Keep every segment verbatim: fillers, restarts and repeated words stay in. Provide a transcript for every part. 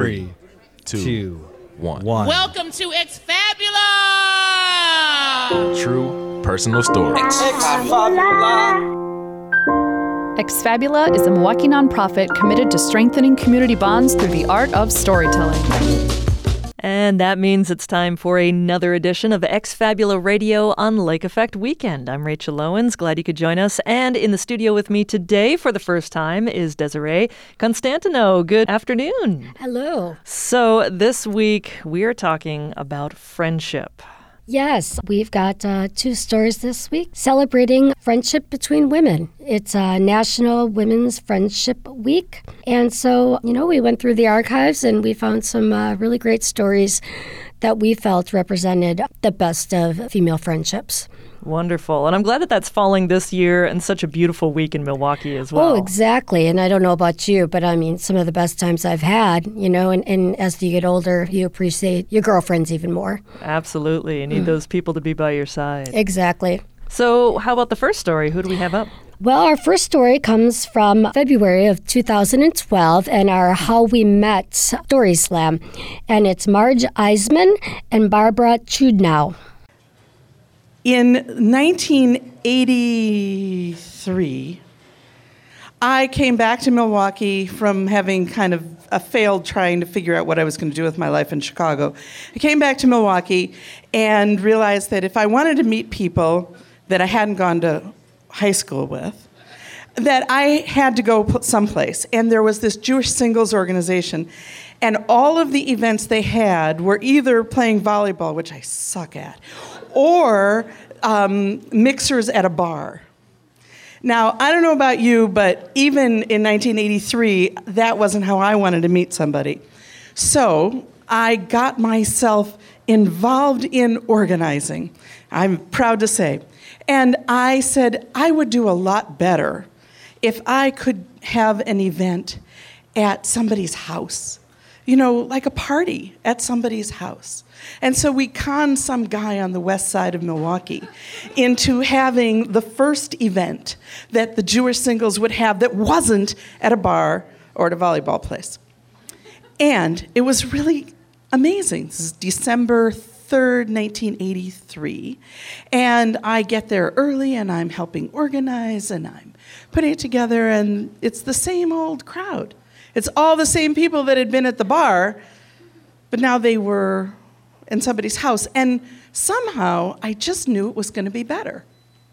Three, two, two one. one. Welcome to Exfabula! True personal stories. Exfabula. Exfabula is a Milwaukee nonprofit committed to strengthening community bonds through the art of storytelling. And that means it's time for another edition of Exfabula Radio on Lake Effect Weekend. I'm Rachel Owens. Glad you could join us. And in the studio with me today for the first time is Desiree Constantino. Good afternoon. Hello. So this week we are talking about friendship. Yes, we've got uh, two stories this week celebrating friendship between women. It's uh, National Women's Friendship Week. And so, you know, we went through the archives and we found some uh, really great stories that we felt represented the best of female friendships. Wonderful. And I'm glad that that's falling this year and such a beautiful week in Milwaukee as well. Oh, exactly. And I don't know about you, but I mean, some of the best times I've had, you know, and, and as you get older, you appreciate your girlfriends even more. Absolutely. You need mm. those people to be by your side. Exactly. So how about the first story? Who do we have up? Well, our first story comes from February of two thousand twelve and our How We Met Story Slam. And it's Marge Eisman and Barbara Chudnow. In nineteen eighty-three, I came back to Milwaukee from having kind of a failed trying to figure out what I was going to do with my life in Chicago. I came back to Milwaukee and realized that if I wanted to meet people that I hadn't gone to high school with, that I had to go someplace. And there was this Jewish singles organization. And all of the events they had were either playing volleyball, which I suck at, or um, mixers at a bar. Now, I don't know about you, but even in nineteen eighty-three, that wasn't how I wanted to meet somebody. So I got myself involved in organizing, I'm proud to say. And I said I would do a lot better if I could have an event at somebody's house. You know, like a party at somebody's house. And so we conned some guy on the west side of Milwaukee into having the first event that the Jewish singles would have that wasn't at a bar or at a volleyball place. And it was really amazing. This is December third, nineteen eighty-three. And I get there early and I'm helping organize and I'm putting it together and it's the same old crowd. It's all the same people that had been at the bar, but now they were in somebody's house. And somehow, I just knew it was going to be better.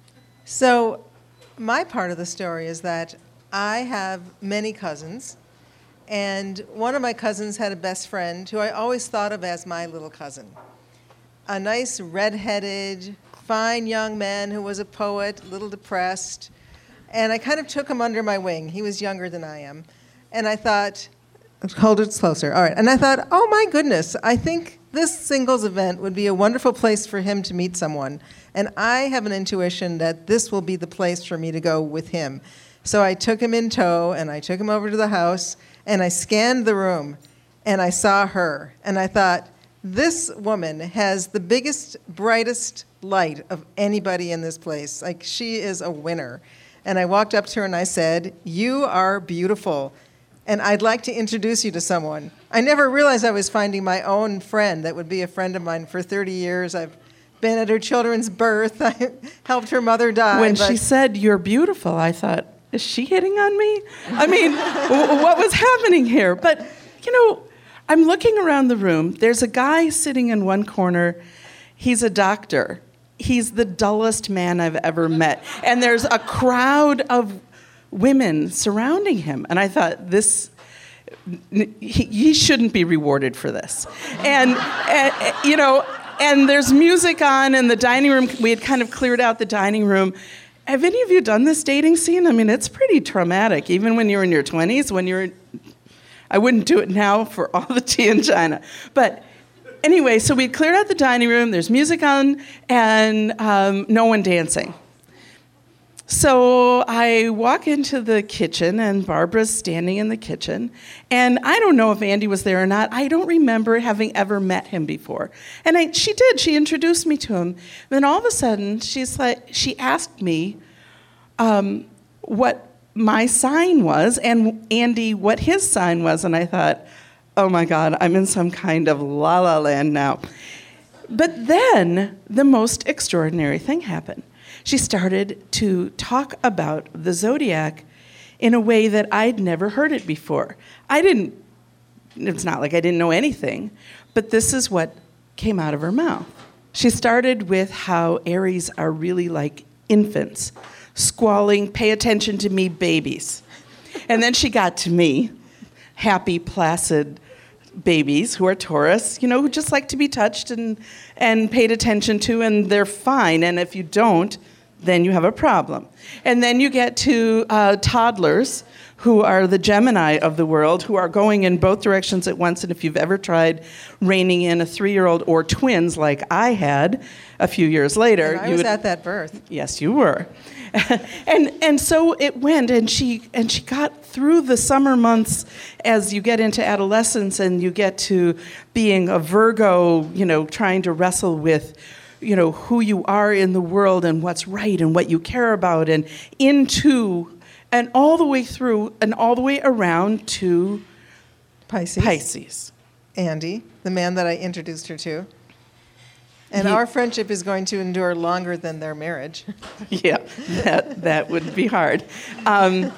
So my part of the story is that I have many cousins, and one of my cousins had a best friend who I always thought of as my little cousin. A nice, red-headed, fine young man who was a poet, a little depressed, and I kind of took him under my wing. He was younger than I am. And I thought, hold it closer. All right. And I thought, oh, my goodness, I think this singles event would be a wonderful place for him to meet someone. And I have an intuition that this will be the place for me to go with him. So I took him in tow, and I took him over to the house, and I scanned the room, and I saw her. And I thought, this woman has the biggest, brightest light of anybody in this place. Like, she is a winner. And I walked up to her, and I said, you are beautiful. And I'd like to introduce you to someone. I never realized I was finding my own friend that would be a friend of mine for thirty years. I've been at her children's birth. I helped her mother die. When she said, you're beautiful, I thought, is she hitting on me? I mean, w- what was happening here? But, you know, I'm looking around the room. There's a guy sitting in one corner. He's a doctor. He's the dullest man I've ever met. And there's a crowd of women surrounding him. And I thought, this, he, he shouldn't be rewarded for this. And, and, you know, and there's music on in the dining room. We had kind of cleared out the dining room. Have any of you done this dating scene? I mean, it's pretty traumatic, even when you're in your twenties. When you're, I wouldn't do it now for all the tea in China. But anyway, so we cleared out the dining room. There's music on and um, no one dancing. So I walk into the kitchen, and Barbara's standing in the kitchen. And I don't know if Andy was there or not. I don't remember having ever met him before. And I, she did. She introduced me to him. Then all of a sudden, she's like, she asked me um, what my sign was, and Andy what his sign was. And I thought, oh my God, I'm in some kind of la la land now. But then the most extraordinary thing happened. She started to talk about the zodiac in a way that I'd never heard it before. I didn't, it's not like I didn't know anything, but this is what came out of her mouth. She started with how Aries are really like infants, squalling, pay attention to me babies. And then she got to me, happy, placid babies who are Taurus, you know, who just like to be touched and, and paid attention to, and they're fine. And if you don't, then you have a problem. And then you get to uh, toddlers, who are the Gemini of the world, who are going in both directions at once. And if you've ever tried reining in a three-year-old or twins like I had a few years later. And I you was would, at that birth. Yes, you were. and and so it went, and she and she got through the summer months as you get into adolescence and you get to being a Virgo, you know, trying to wrestle with, you know, who you are in the world and what's right and what you care about, and into, and all the way through and all the way around to Pisces. Pisces. Andy, the man that I introduced her to. And He- our friendship is going to endure longer than their marriage. Yeah, that that would be hard. Um,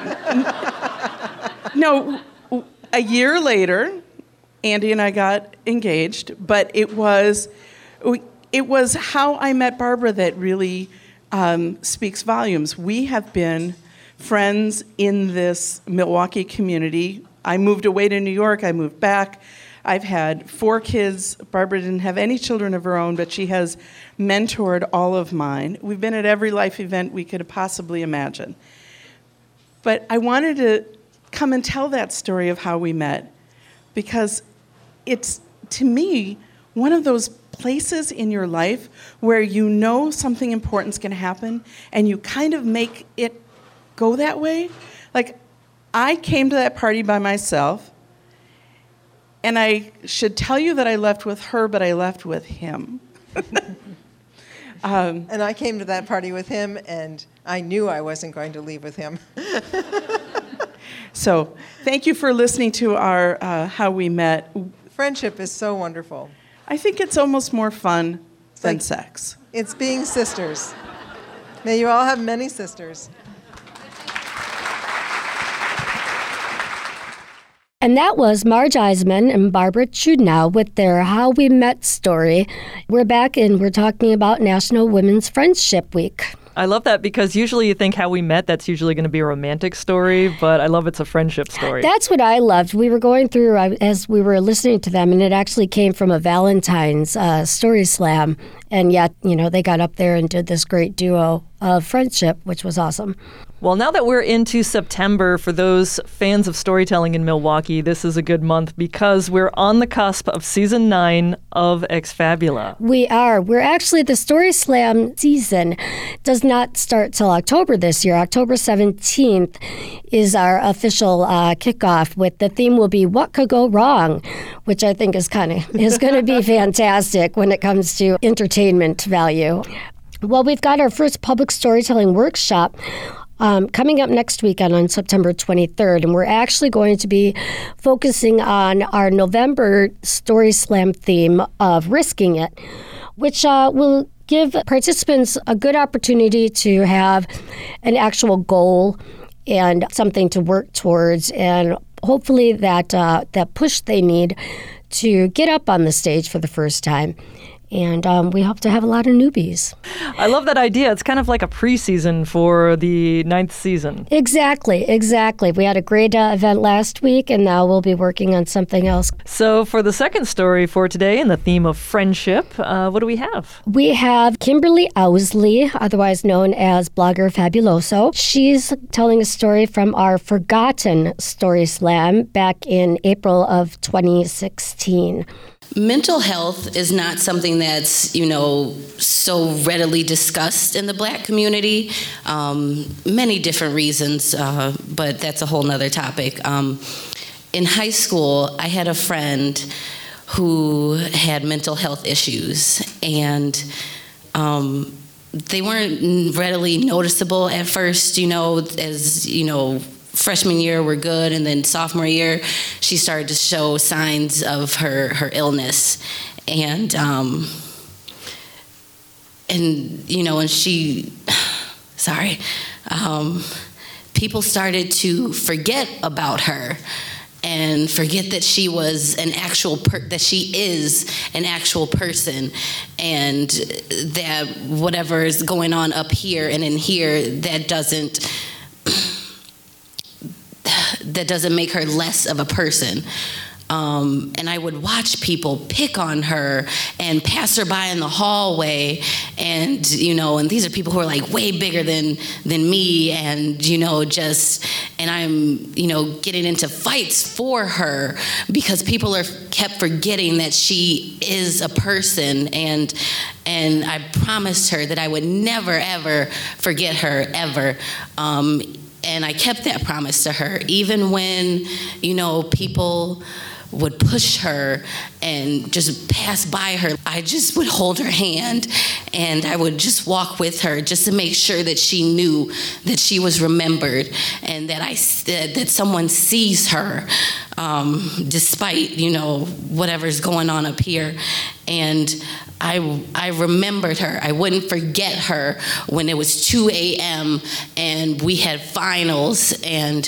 no, a year later, Andy and I got engaged, but it was it was how I met Barbara that really um, speaks volumes. We have been friends in this Milwaukee community. I moved away to New York. I moved back. I've had four kids. Barbara didn't have any children of her own, but she has mentored all of mine. We've been at every life event we could possibly imagine. But I wanted to come and tell that story of how we met, because it's, to me, one of those places in your life where you know something important is going to happen, and you kind of make it go that way. Like, I came to that party by myself, and I should tell you that I left with her, but I left with him. um, And I came to that party with him, and I knew I wasn't going to leave with him. so thank you for listening to our uh, How We Met. Friendship is so wonderful. I think it's almost more fun than like- sex. It's being sisters. May you all have many sisters. And that was Marge Eisman and Barbara Chudnow with their How We Met story. We're back and we're talking about National Women's Friendship Week. I love that because usually you think How We Met, that's usually going to be a romantic story, but I love it's a friendship story. That's what I loved. We were going through, uh, as we were listening to them, and it actually came from a Valentine's uh, story slam. And yet, you know, they got up there and did this great duo of friendship, which was awesome. Well, now that we're into September, for those fans of storytelling in Milwaukee, this is a good month because we're on the cusp of season nine of Exfabula. We are. We're actually, the Story Slam season does not start till October this year. October seventeenth is our official uh, kickoff, with the theme will be What Could Go Wrong, which I think is kind of is going to be fantastic when it comes to entertainment value. Well, we've got our first public storytelling workshop Um, coming up next weekend on September twenty-third, and we're actually going to be focusing on our November Story Slam theme of Risking It, which uh, will give participants a good opportunity to have an actual goal and something to work towards, and hopefully that uh, that push they need to get up on the stage for the first time. And um, we hope to have a lot of newbies. I love that idea. It's kind of like a preseason for the ninth season. Exactly, exactly. We had a great uh, event last week, and now we'll be working on something else. So for the second story for today, in the theme of friendship, uh, what do we have? We have Kimberly Owsley, otherwise known as Blogger Fabuloso. She's telling a story from our Forgotten Story Slam back in April of twenty sixteen. Mental health is not something that's, you know, so readily discussed in the Black community. Um, many different reasons, uh, but that's a whole nother topic. Um, in high school, I had a friend who had mental health issues, and um, they weren't readily noticeable at first, you know, as, you know, freshman year were good, and then sophomore year, she started to show signs of her, her illness. And, um, and you know, and she, sorry, um, people started to forget about her and forget that she was an actual, per- that she is an actual person, and that whatever is going on up here and in here, that doesn't, that doesn't make her less of a person. Um, and I would watch people pick on her and pass her by in the hallway, and you know, and these are people who are like way bigger than than me, and you know, just, and I'm, you know, getting into fights for her because people are kept forgetting that she is a person, and and I promised her that I would never ever forget her ever. Um, and I kept that promise to her, even when, you know, people would push her and just pass by her. I just would hold her hand, and I would just walk with her just to make sure that she knew that she was remembered, and that I that someone sees her, um, despite, you know, whatever's going on up here. And I, I remembered her. I wouldn't forget her when it was two a.m. and we had finals, and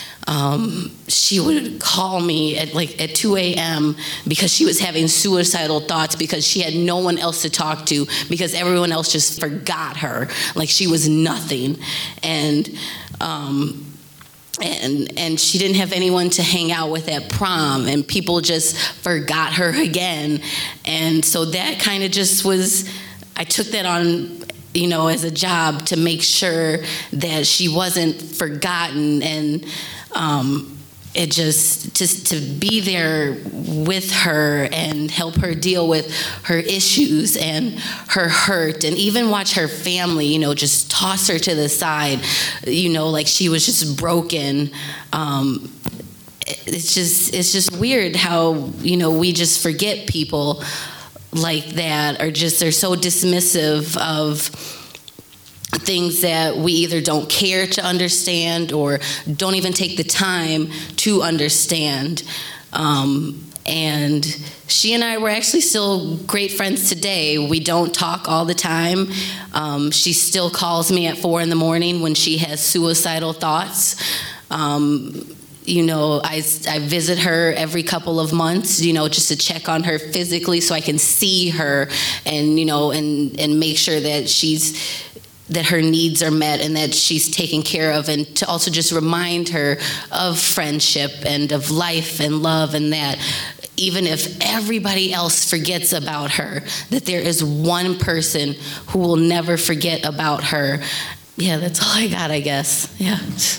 Um, she would call me at like at two a.m. because she was having suicidal thoughts because she had no one else to talk to, because everyone else just forgot her, like she was nothing. And um, and and she didn't have anyone to hang out with at prom, and people just forgot her again. And so that kind of just was, I took that on, you know, as a job to make sure that she wasn't forgotten. And um, it just, just to be there with her and help her deal with her issues and her hurt, and even watch her family, you know, just toss her to the side, you know, like she was just broken. Um, it's just, it's just weird how, you know, we just forget people like that, or just are so dismissive of things that we either don't care to understand or don't even take the time to understand. Um, and she and I were actually still great friends today. We don't talk all the time. Um, she still calls me at four in the morning when she has suicidal thoughts. Um, You know, I, I visit her every couple of months, you know, just to check on her physically so I can see her and, you know, and, and make sure that she's, that her needs are met and that she's taken care of, and to also just remind her of friendship and of life and love, and that even if everybody else forgets about her, that there is one person who will never forget about her. Yeah, that's all I got, I guess. Yeah.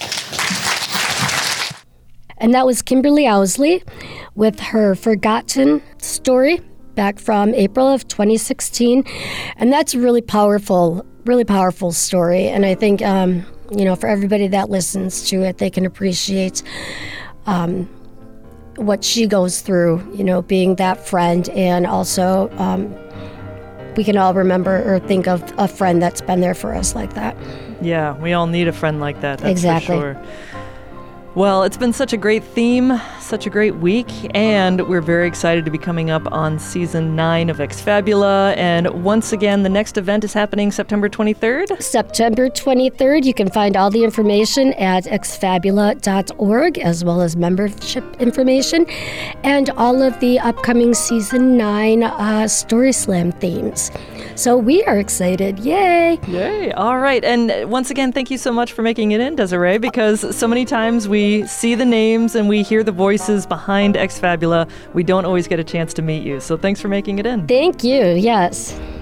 And that was Kimberly Owsley with her Forgotten story back from April of twenty sixteen. And that's a really powerful, really powerful story. And I think, um, you know, for everybody that listens to it, they can appreciate um, what she goes through, you know, being that friend. And also, um, we can all remember or think of a friend that's been there for us like that. Yeah, we all need a friend like that, that's exactly. for sure. Well, it's been such a great theme, such a great week, and we're very excited to be coming up on season nine of Exfabula. And once again, the next event is happening September twenty-third. September twenty-third. You can find all the information at exfabula dot org, as well as membership information and all of the upcoming season nine uh, Story Slam themes. So we are excited. Yay! Yay! All right. And once again, thank you so much for making it in, Desiree, because so many times we see the names and we hear the voices behind Exfabula. We don't always get a chance to meet you. So thanks for making it in. Thank you. Yes.